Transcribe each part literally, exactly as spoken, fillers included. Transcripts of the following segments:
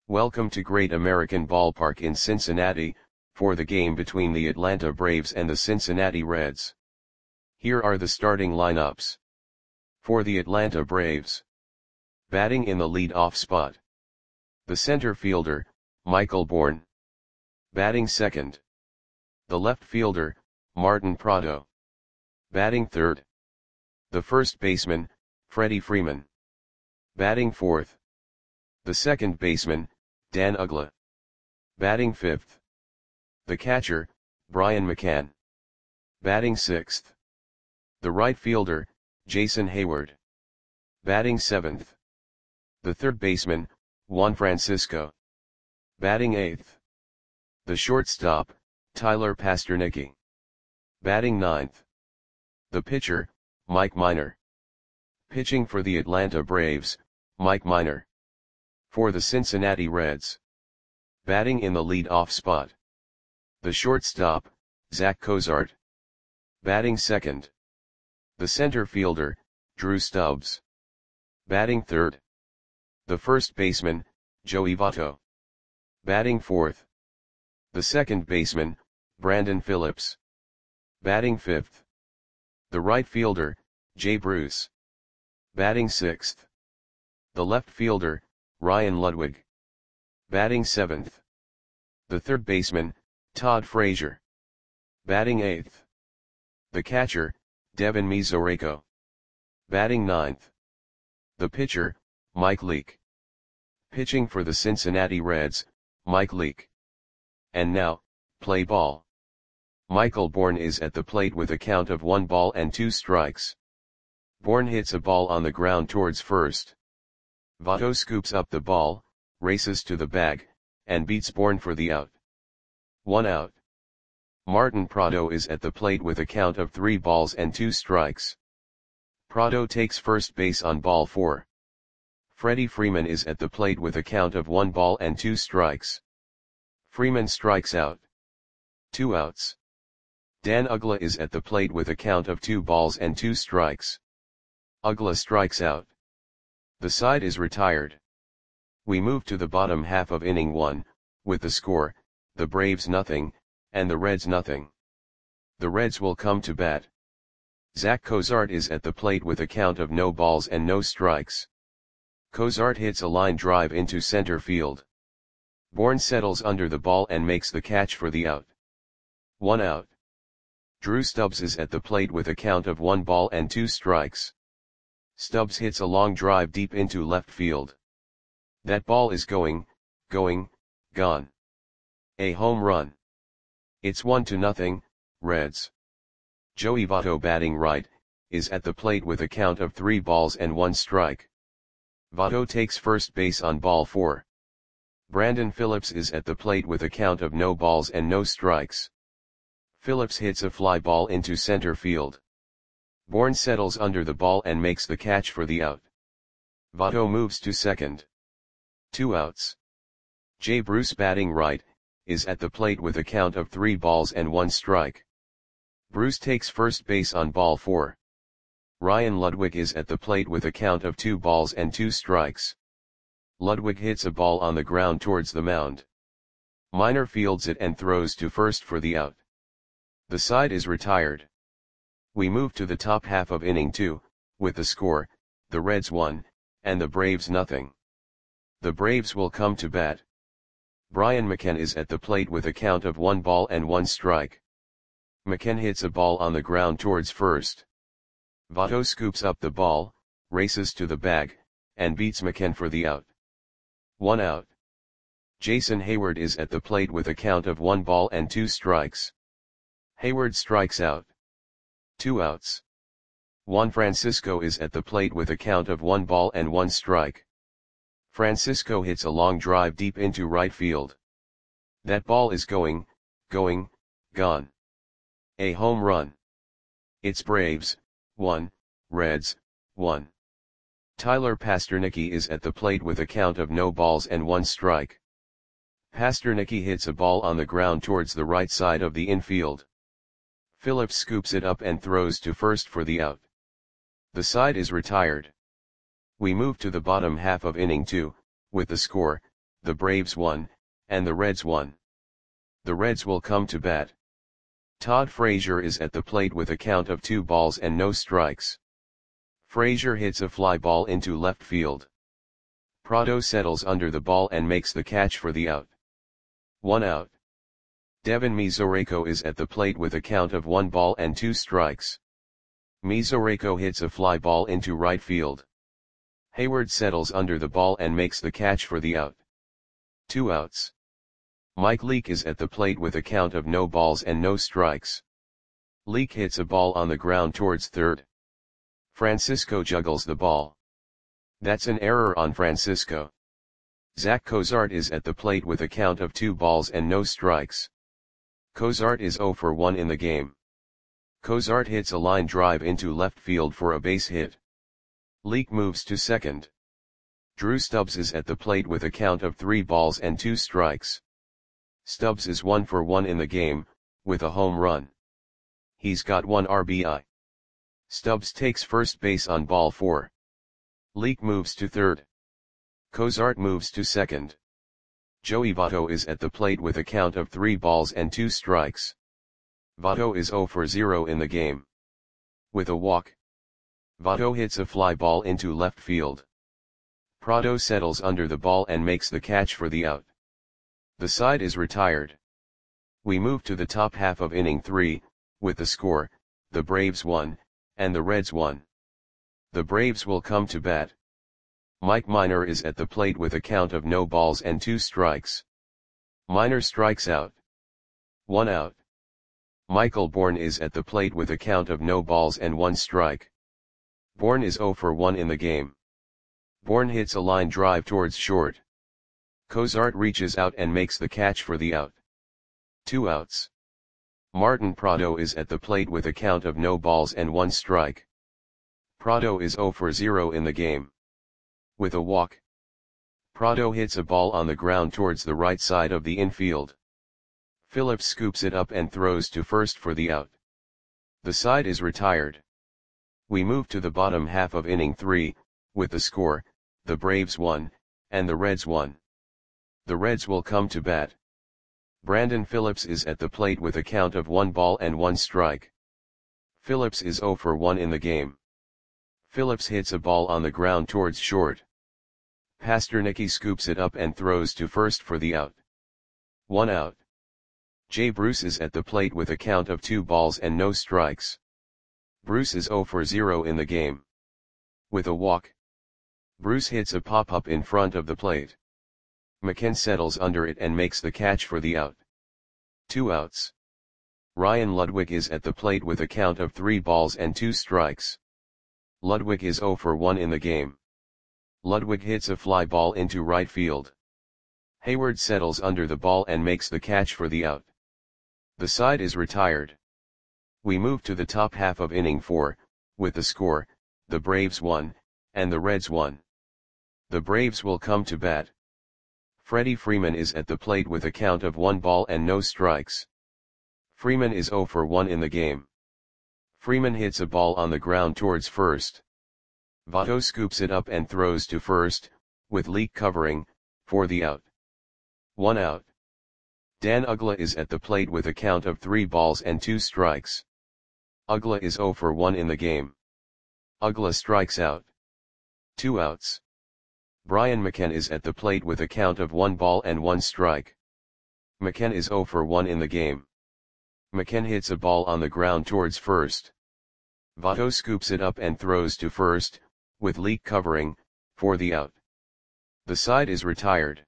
Welcome to Great American Ballpark in Cincinnati, for the game between the Atlanta Braves and the Cincinnati Reds. Here are the starting lineups. For the Atlanta Braves. Batting in the lead-off spot. The center fielder, Michael Bourn. Batting second. The left fielder, Martin Prado. Batting third. The first baseman, Freddie Freeman. Batting fourth. The second baseman, Dan Uggla. Batting fifth. The catcher, Brian McCann. Batting sixth. The right fielder, Jason Heyward. Batting seventh. The third baseman, Juan Francisco. Batting eighth. The shortstop, Tyler Pastornicky. Batting ninth. The pitcher, Mike Minor. Pitching for the Atlanta Braves, Mike Minor. For the Cincinnati Reds. Batting in the lead-off spot. The shortstop, Zach Cozart. Batting second. The center fielder, Drew Stubbs. Batting third. The first baseman, Joey Votto. Batting fourth. The second baseman, Brandon Phillips. Batting fifth. The right fielder, Jay Bruce. Batting sixth. The left fielder, Ryan Ludwig. Batting seventh. The third baseman, Todd Frazier. Batting eighth. The catcher, Devin Mesoraco. Batting ninth. The pitcher, Mike Leake. Pitching for the Cincinnati Reds, Mike Leake. And now, play ball. Michael Bourn is at the plate with a count of one ball and two strikes. Bourn hits a ball on the ground towards first. Votto scoops up the ball, races to the bag, and beats Bourn for the out. One out. Martin Prado is at the plate with a count of three balls and two strikes. Prado takes first base on ball four. Freddie Freeman is at the plate with a count of one ball and two strikes. Freeman strikes out. Two outs. Dan Uggla is at the plate with a count of two balls and two strikes. Uggla strikes out. The side is retired. We move to the bottom half of inning one, with the score, the Braves nothing, and the Reds nothing. The Reds will come to bat. Zach Cozart is at the plate with a count of no balls and no strikes. Cozart hits a line drive into center field. Bourn settles under the ball and makes the catch for the out. One out. Drew Stubbs is at the plate with a count of one ball and two strikes. Stubbs hits a long drive deep into left field. That ball is going, going, gone. A home run. It's one to nothing, Reds. Joey Votto, batting right, is at the plate with a count of three balls and one strike. Votto takes first base on ball four. Brandon Phillips is at the plate with a count of no balls and no strikes. Phillips hits a fly ball into center field. Bourn settles under the ball and makes the catch for the out. Votto moves to second. Two outs. Jay Bruce, batting right, is at the plate with a count of three balls and one strike. Bruce takes first base on ball four. Ryan Ludwig is at the plate with a count of two balls and two strikes. Ludwig hits a ball on the ground towards the mound. Minor fields it and throws to first for the out. The side is retired. We move to the top half of inning two, with the score, the Reds one, and the Braves nothing. The Braves will come to bat. Brian McCann is at the plate with a count of one ball and one strike. McCann hits a ball on the ground towards first. Votto scoops up the ball, races to the bag, and beats McCann for the out. One out. Jason Heyward is at the plate with a count of one ball and two strikes. Heyward strikes out. Two outs. Juan Francisco is at the plate with a count of one ball and one strike. Francisco hits a long drive deep into right field. That ball is going, going, gone. A home run. It's Braves, one, Reds, one. Tyler Pastornicky is at the plate with a count of no balls and one strike. Pastornicky hits a ball on the ground towards the right side of the infield. Phillips scoops it up and throws to first for the out. The side is retired. We move to the bottom half of inning two, with the score, the Braves one, and the Reds one. The Reds will come to bat. Todd Frazier is at the plate with a count of two balls and no strikes. Frazier hits a fly ball into left field. Prado settles under the ball and makes the catch for the out. One out. Devin Mesoraco is at the plate with a count of one ball and two strikes. Mesoraco hits a fly ball into right field. Hayward settles under the ball and makes the catch for the out. Two outs. Mike Leake is at the plate with a count of no balls and no strikes. Leake hits a ball on the ground towards third. Francisco juggles the ball. That's an error on Francisco. Zach Cozart is at the plate with a count of two balls and no strikes. Cozart is zero for one in the game. Cozart hits a line drive into left field for a base hit. Leake moves to second. Drew Stubbs is at the plate with a count of three balls and two strikes. Stubbs is one for one in the game, with a home run. He's got one R B I. Stubbs takes first base on ball four. Leake moves to third. Cozart moves to second. Joey Votto is at the plate with a count of three balls and two strikes. Votto is zero for zero in the game. With a walk. Votto hits a fly ball into left field. Prado settles under the ball and makes the catch for the out. The side is retired. We move to the top half of inning three, with the score, the Braves one, and the Reds one. The Braves will come to bat. Mike Minor is at the plate with a count of no balls and two strikes. Minor strikes out. One out. Michael Bourne is at the plate with a count of no balls and one strike. Bourne is zero for one in the game. Bourne hits a line drive towards short. Cozart reaches out and makes the catch for the out. Two outs. Martin Prado is at the plate with a count of no balls and one strike. Prado is zero for zero in the game. With a walk. Prado hits a ball on the ground towards the right side of the infield. Phillips scoops it up and throws to first for the out. The side is retired. We move to the bottom half of inning three, with the score, the Braves one, and the Reds one. The Reds will come to bat. Brandon Phillips is at the plate with a count of one ball and one strike. Phillips is zero for one in the game. Phillips hits a ball on the ground towards short. Pastornicky scoops it up and throws to first for the out. One out. Jay Bruce is at the plate with a count of two balls and no strikes. Bruce is zero for zero in the game. With a walk. Bruce hits a pop-up in front of the plate. McKenna settles under it and makes the catch for the out. Two outs. Ryan Ludwig is at the plate with a count of three balls and two strikes. Ludwig is zero for one in the game. Ludwig hits a fly ball into right field. Hayward settles under the ball and makes the catch for the out. The side is retired. We move to the top half of inning four, with the score, the Braves one, and the Reds one. The Braves will come to bat. Freddie Freeman is at the plate with a count of one ball and no strikes. Freeman is zero for one in the game. Freeman hits a ball on the ground towards first. Votto scoops it up and throws to first, with Leake covering, for the out. One out. Dan Uggla is at the plate with a count of three balls and two strikes. Uggla is zero for one in the game. Uggla strikes out. Two outs. Brian McKenna is at the plate with a count of one ball and one strike. McKenna is zero for one in the game. McKenna hits a ball on the ground towards first. Votto scoops it up and throws to first, with Leake covering, for the out. The side is retired.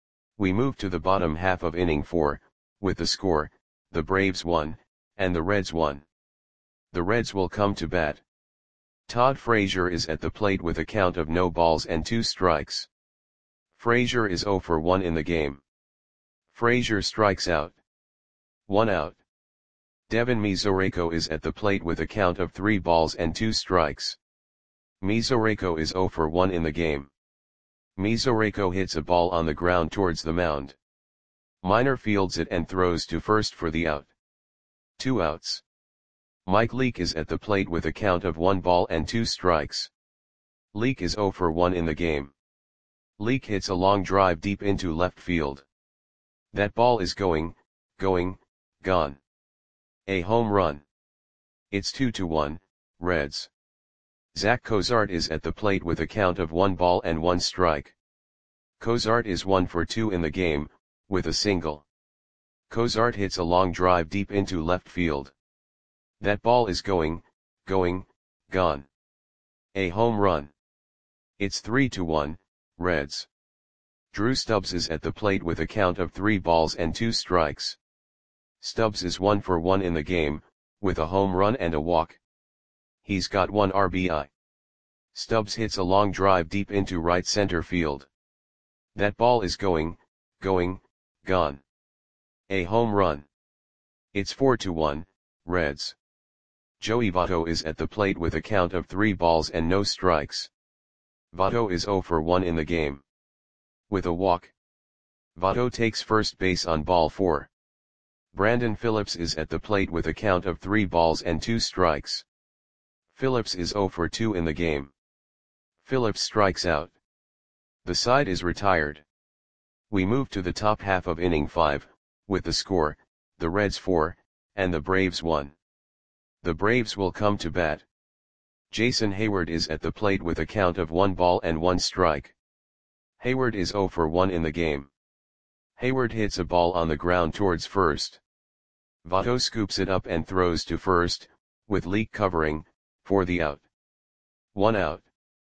We move to the bottom half of inning four, with the score, the Braves one, and the Reds one. The Reds will come to bat. Todd Frazier is at the plate with a count of no balls and two strikes. Frazier is zero for one in the game. Frazier strikes out. One out. Devin Mesoraco is at the plate with a count of three balls and two strikes. Mesoraco is zero for one in the game. Mesoraco hits a ball on the ground towards the mound. Minor fields it and throws to first for the out. Two outs. Mike Leake is at the plate with a count of one ball and two strikes. Leake is zero for one in the game. Leake hits a long drive deep into left field. That ball is going, going, gone. A home run. It's two to one, Reds. Zach Cozart is at the plate with a count of one ball and one strike. Cozart is one for two in the game, with a single. Cozart hits a long drive deep into left field. That ball is going, going, gone. A home run. It's three to one, Reds. Drew Stubbs is at the plate with a count of three balls and two strikes. Stubbs is one for one in the game, with a home run and a walk. He's got one R B I. Stubbs hits a long drive deep into right center field. That ball is going, going, gone. A home run. It's four to one, Reds. Joey Votto is at the plate with a count of three balls and no strikes. Votto is zero for one in the game. With a walk. Votto takes first base on ball four. Brandon Phillips is at the plate with a count of three balls and two strikes. Phillips is zero for two in the game. Phillips strikes out. The side is retired. We move to the top half of inning five, with the score, the Reds four, and the Braves one. The Braves will come to bat. Jason Heyward is at the plate with a count of one ball and one strike. Heyward is zero for one in the game. Heyward hits a ball on the ground towards first. Votto scoops it up and throws to first, with Leake covering, for the out. One out.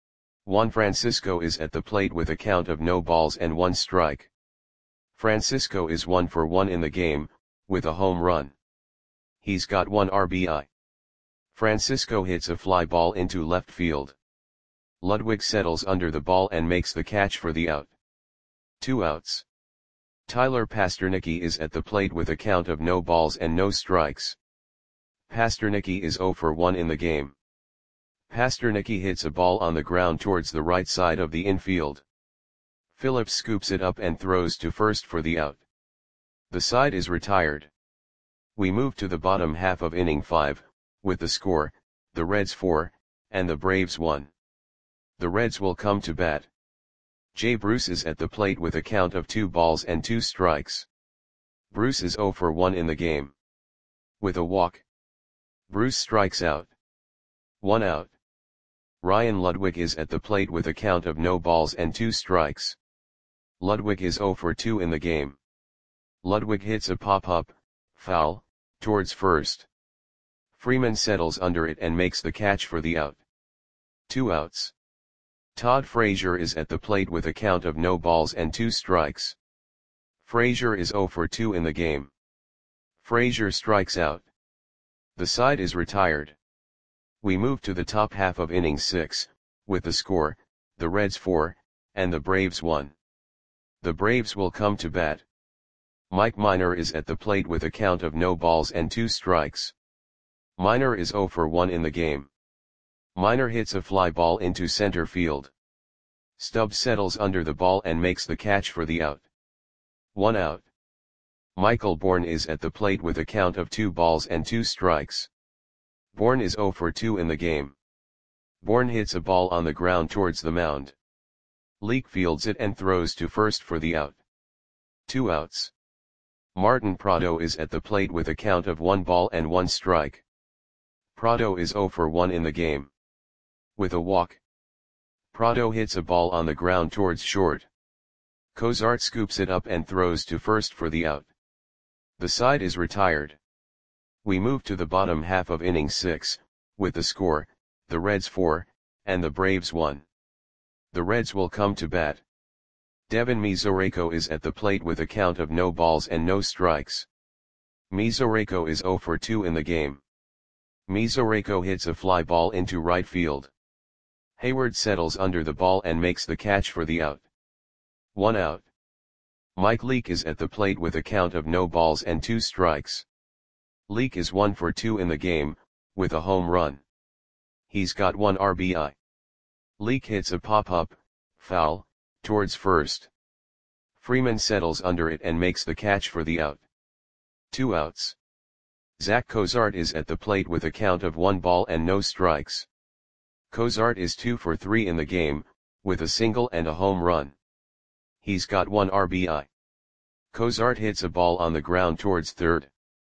Juan Francisco is at the plate with a count of no balls and one strike. Francisco is one for one in the game, with a home run. He's got one R B I. Francisco hits a fly ball into left field. Ludwig settles under the ball and makes the catch for the out. Two outs. Tyler Pastornicky is at the plate with a count of no balls and no strikes. Pastornicky is zero for one in the game. Pastornicky hits a ball on the ground towards the right side of the infield. Phillips scoops it up and throws to first for the out. The side is retired. We move to the bottom half of inning five, with the score, the Reds four, and the Braves one. The Reds will come to bat. Jay Bruce is at the plate with a count of two balls and two strikes. Bruce is zero for one in the game. With a walk. Bruce strikes out. One out. Ryan Ludwig is at the plate with a count of no balls and two strikes. Ludwig is zero for two in the game. Ludwig hits a pop-up, foul, towards first. Freeman settles under it and makes the catch for the out. Two outs. Todd Frazier is at the plate with a count of no balls and two strikes. Frazier is zero for two in the game. Frazier strikes out. The side is retired. We move to the top half of inning six, with the score, the Reds four, and the Braves one. The Braves will come to bat. Mike Minor is at the plate with a count of no balls and two strikes. Minor is zero for one in the game. Minor hits a fly ball into center field. Stubbs settles under the ball and makes the catch for the out. One out. Michael Bourne is at the plate with a count of two balls and two strikes. Bourne is zero for two in the game. Bourne hits a ball on the ground towards the mound. Leake fields it and throws to first for the out. Two outs. Martin Prado is at the plate with a count of one ball and one strike. Prado is zero for one in the game. With a walk. Prado hits a ball on the ground towards short. Cozart scoops it up and throws to first for the out. The side is retired. We move to the bottom half of inning six, with the score, the Reds four, and the Braves one. The Reds will come to bat. Devin Mesoraco is at the plate with a count of no balls and no strikes. Mesoraco is zero for two in the game. Mesoraco hits a fly ball into right field. Heyward settles under the ball and makes the catch for the out. One out. Mike Leake is at the plate with a count of no balls and two strikes. Leake is one for two in the game, with a home run. He's got one R B I. Leake hits a pop-up, foul, towards first. Freeman settles under it and makes the catch for the out. Two outs. Zach Cozart is at the plate with a count of one ball and no strikes. Cozart is two for three in the game, with a single and a home run. He's got one R B I. Cozart hits a ball on the ground towards third.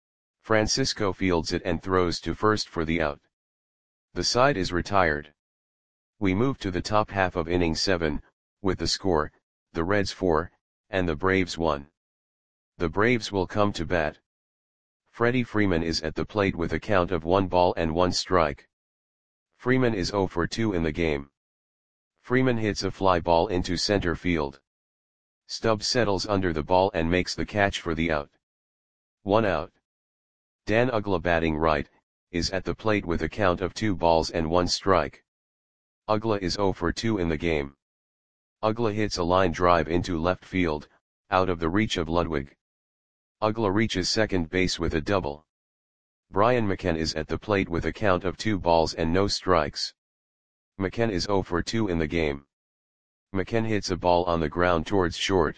Francisco fields it and throws to first for the out. The side is retired. We move to the top half of inning seven, with the score, the Reds four, and the Braves one. The Braves will come to bat. Freddie Freeman is at the plate with a count of one ball and one strike. Freeman is zero for two in the game. Freeman hits a fly ball into center field. Stubbs settles under the ball and makes the catch for the out. One out. Dan Uggla, batting right, is at the plate with a count of two balls and one strike. Uggla is zero for two in the game. Uggla hits a line drive into left field, out of the reach of Ludwig. Uggla reaches second base with a double. Brian McKenna is at the plate with a count of two balls and no strikes. McKenna is zero for two in the game. McKenna hits a ball on the ground towards short.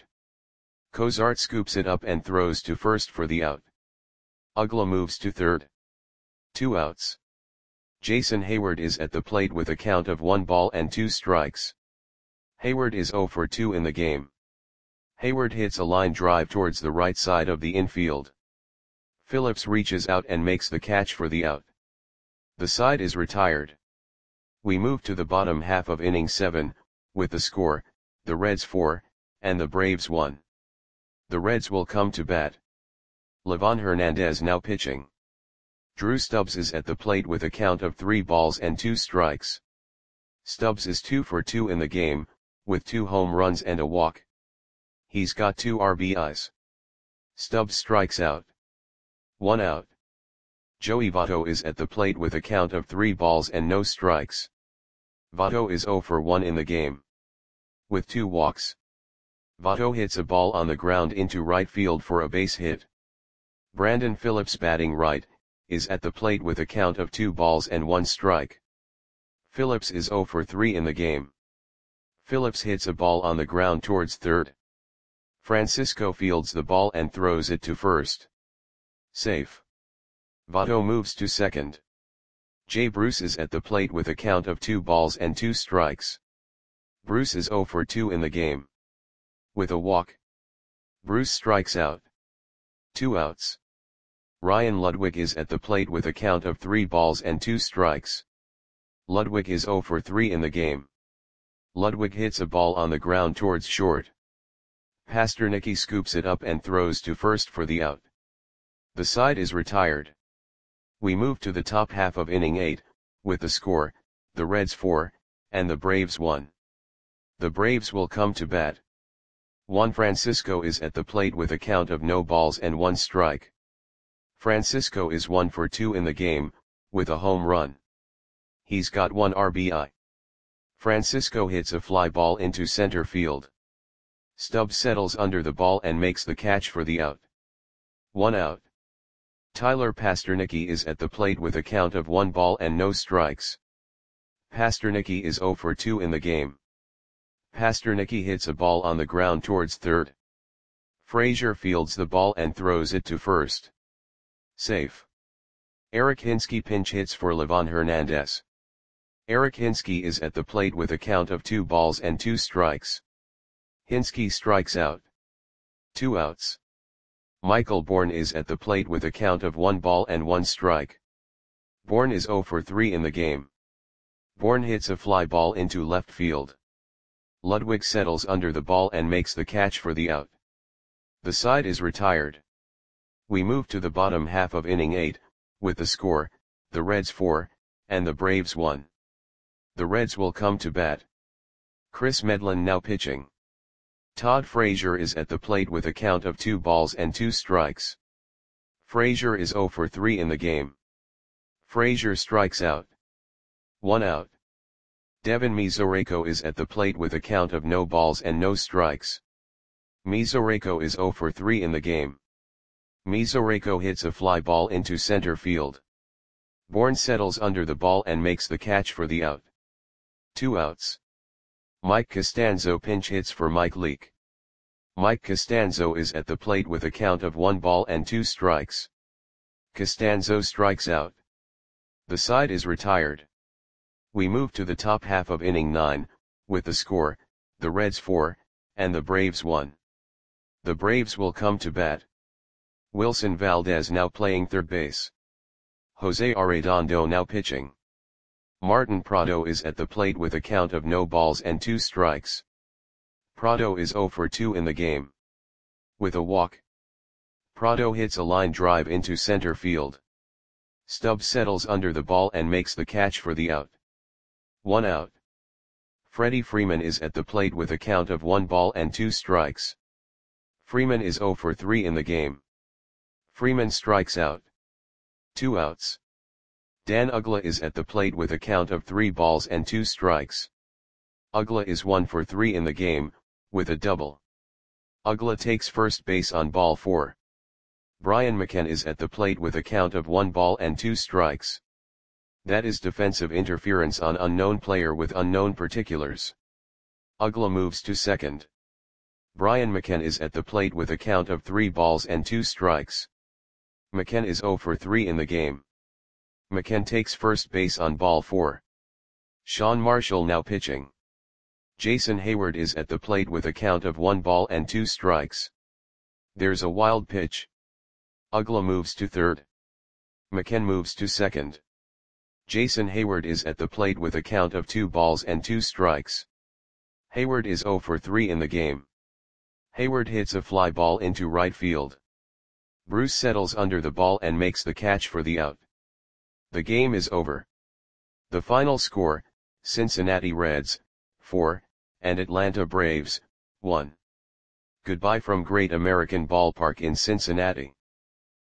Cozart scoops it up and throws to first for the out. Uggla moves to third. Two outs. Jason Hayward is at the plate with a count of one ball and two strikes. Hayward is zero for two in the game. Hayward hits a line drive towards the right side of the infield. Phillips reaches out and makes the catch for the out. The side is retired. We move to the bottom half of inning seven, with the score, the Reds four, and the Braves one. The Reds will come to bat. Livan Hernandez now pitching. Drew Stubbs is at the plate with a count of three balls and two strikes. Stubbs is two for two in the game, with two home runs and a walk. He's got two R B Is. Stubbs strikes out. One out. Joey Votto is at the plate with a count of three balls and no strikes. Votto is zero for one in the game. With two walks. Votto hits a ball on the ground into right field for a base hit. Brandon Phillips, batting right, is at the plate with a count of two balls and one strike. Phillips is zero for three in the game. Phillips hits a ball on the ground towards third. Francisco fields the ball and throws it to first. Safe. Votto moves to second. Jay Bruce is at the plate with a count of two balls and two strikes. Bruce is zero for two in the game. With a walk. Bruce strikes out. Two outs. Ryan Ludwig is at the plate with a count of three balls and two strikes. Ludwig is zero for three in the game. Ludwig hits a ball on the ground towards short. Pasternaky scoops it up and throws to first for the out. The side is retired. We move to the top half of inning eight, with the score, the Reds four, and the Braves one. The Braves will come to bat. Juan Francisco is at the plate with a count of no balls and one strike. Francisco is one for two in the game, with a home run. He's got one R B I. Francisco hits a fly ball into center field. Stubbs settles under the ball and makes the catch for the out. One out. Tyler Pasternaky is at the plate with a count of one ball and no strikes. Pasternaky is zero for two in the game. Pasternaky hits a ball on the ground towards third. Frazier fields the ball and throws it to first. Safe. Eric Hinske pinch hits for Livan Hernandez. Eric Hinske is at the plate with a count of two balls and two strikes. Hinske strikes out. Two outs. Michael Bourne is at the plate with a count of one ball and one strike. Bourne is zero for three in the game. Bourne hits a fly ball into left field. Ludwig settles under the ball and makes the catch for the out. The side is retired. We move to the bottom half of inning eight, with the score, the Reds four, and the Braves one. The Reds will come to bat. Chris Medlin now pitching. Todd Frazier is at the plate with a count of two balls and two strikes. Frazier is zero for three in the game. Frazier strikes out. One out. Devin Mesoraco is at the plate with a count of no balls and no strikes. Mesoraco is zero for three in the game. Mesoraco hits a fly ball into center field. Bourne settles under the ball and makes the catch for the out. Two outs. Mike Costanzo pinch hits for Mike Leake. Mike Costanzo is at the plate with a count of one ball and two strikes. Costanzo strikes out. The side is retired. We move to the top half of inning nine, with the score, the Reds four, and the Braves won. The Braves will come to bat. Wilson Valdez now playing third base. Jose Arredondo now pitching. Martin Prado is at the plate with a count of no balls and two strikes. Prado is zero for two in the game. With a walk, Prado hits a line drive into center field. Stubbs settles under the ball and makes the catch for the out. One out. Freddie Freeman is at the plate with a count of one ball and two strikes. Freeman is zero for three in the game. Freeman strikes out. Two outs. Dan Uggla is at the plate with a count of three balls and two strikes. Uggla is one for three in the game, with a double. Uggla takes first base on ball four. Brian McCann is at the plate with a count of one ball and two strikes. That is defensive interference on unknown player with unknown particulars. Uggla moves to second. Brian McCann is at the plate with a count of three balls and two strikes. McCann is zero for three in the game. McCann takes first base on ball four. Sean Marshall now pitching. Jason Hayward is at the plate with a count of one ball and two strikes. There's a wild pitch. Uggla moves to third. McCann moves to second. Jason Hayward is at the plate with a count of two balls and two strikes. Hayward is zero for three in the game. Hayward hits a fly ball into right field. Bruce settles under the ball and makes the catch for the out. The game is over. The final score, Cincinnati Reds, four, and Atlanta Braves, one. Goodbye from Great American Ballpark in Cincinnati.